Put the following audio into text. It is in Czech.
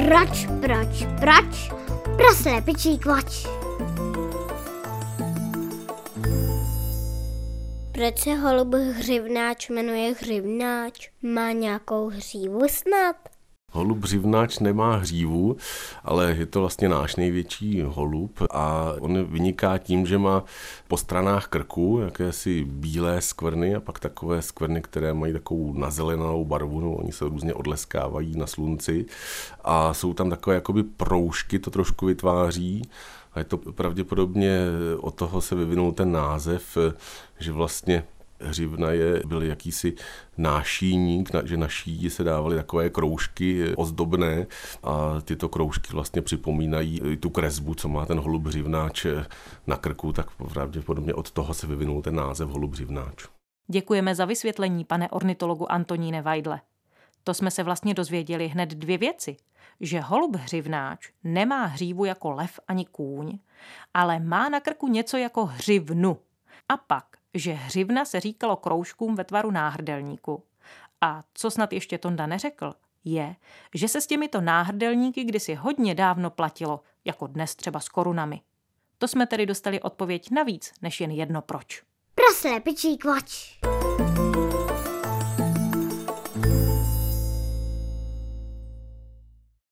Proč? Pro slepičí kvač. Proč se holub hřivnáč jmenuje hřivnáč? Má nějakou hřívu snad? Holub hřivnáč nemá hřívu, ale je to vlastně náš největší holub a on vyniká tím, že má po stranách krku jakési bílé skvrny a pak takové skvrny, které mají takovou nazelenou barvu, no, oni se různě odleskávají na slunci a jsou tam takové jakoby proužky, to trošku vytváří. A je to pravděpodobně od toho se vyvinul ten název, že vlastně hřivna byl jakýsi nášíník, že na šíji se dávaly takové kroužky ozdobné a tyto kroužky vlastně připomínají tu kresbu, co má ten holub hřivnáč na krku, tak pravděpodobně od toho se vyvinul ten název holub hřivnáč. Děkujeme za vysvětlení, pane ornitologu Antoníne Weidle. To jsme se vlastně dozvěděli hned 2 věci. Že holub hřivnáč nemá hřívu jako lev ani kůň, ale má na krku něco jako hřivnu. A pak, že hřivna se říkalo kroužkům ve tvaru náhrdelníku. A co snad ještě Tonda neřekl, je, že se s těmito náhrdelníky kdysi hodně dávno platilo, jako dnes třeba s korunami. To jsme tedy dostali odpověď na víc než jen jedno proč. Pro slepičí kvač.